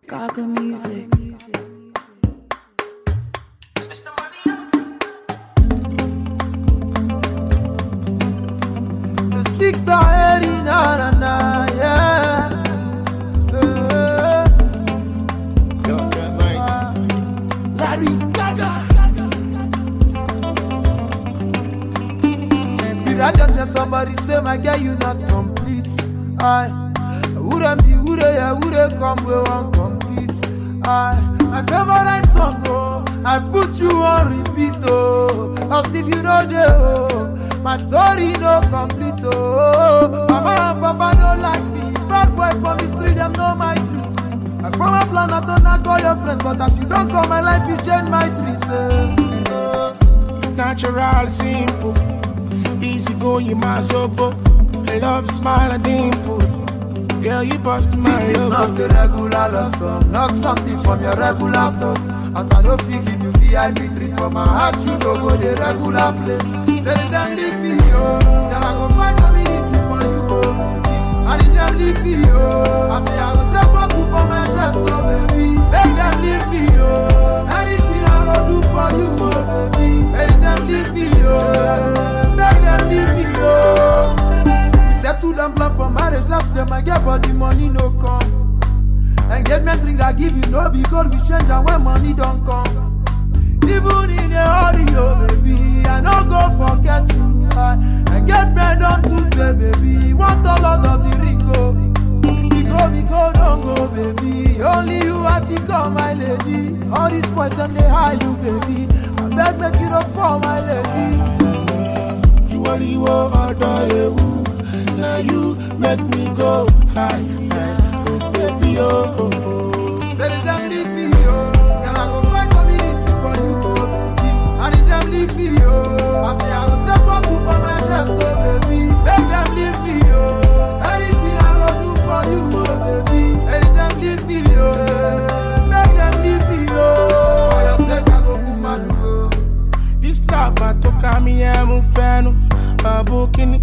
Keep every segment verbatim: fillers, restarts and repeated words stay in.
Gaga music. Victor Erina, na na, yeah. Uh, Larry Gaga. Did I just hear somebody say, my girl, you not complete? I wouldn't be, would I, would I come, we won't compete. I, my favorite song, oh, I put you on repeat, oh, as if you know the, oh. My story no complete, oh. Mama and Papa don't like me. Bad boy from the street, them know my truth. I from a planet, don't I call your friend, but as you don't call my life, you change my trees. Eh. Oh. Natural, simple, easy going, my sopo. I love your smile and dimple. Girl, you bust my This is not a regular love song, not something from your regular thoughts. As I don't feel give you V I P three for my heart, you don't go the regular place. Say them leave me, oh, then I go find community for you, oh. And if them leave me, oh, I say I go take bottle for my chest, oh baby. Make them leave me, oh, anything I go do for you, oh baby. Make them leave me, oh, make them leave me, oh. Settle them plan for marriage last time I get but the money no come. Engagement ring I give you no because we change and when money don't come. Even in a hurry, oh baby, I no go forget you. Engagement don't do the baby, want a lot of the ring go. We go, we go, don't go baby. Only you have become my lady. All these boys them they hire you baby. I beg make it up for my lady. You only want order you. Now you make me go high, high. Oh, baby, oh, oh, oh. Say that them leave me, oh. Girl, I go find community for you, oh, baby. And if them leave me, oh, I say I go take bottle for my chest, oh, baby. Make them leave me, oh. Anything I go do for you, oh, baby. And if them leave me, oh, make them leave me, oh. For your sake, I go put my do, oh. This love, I took a me, I'm a fan of a booking.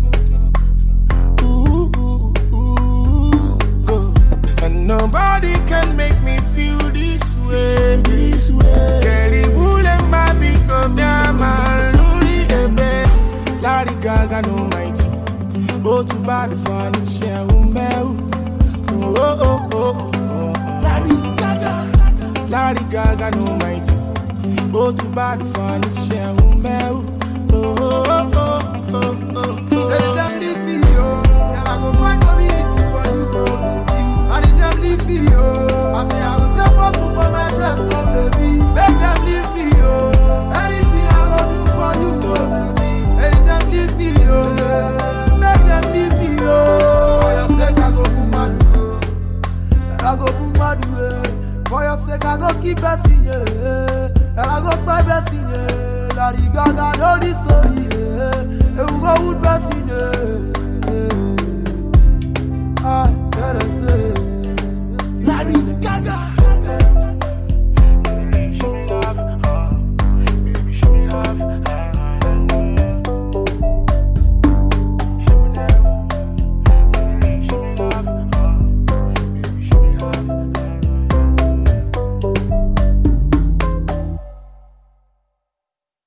Nobody can make me feel this way, this way. Kelly Wool and my big of them, Luli Ebe. Larry Gaga, no mighty. Oh, too bad fun, share umel. Oh, oh, oh, oh. Larry Gaga. Larry Gaga, no mighty. Oh, too bad fun, share umel. Oh, oh, oh, oh, oh, oh. Say them leave me, oh. Girl, I go find community for you, oh. And if them leave me, oh, I say I will take bottle for my chest, oh baby. Make them leave me, oh. Anything I go do for you, oh baby. And if them leave me, oh, make them leave me, oh. For your sake I go put my do, I go put my do. For your sake I go keep blessing, yeah. And I go buy blessing, yeah. Larry Gaga know this story, yeah.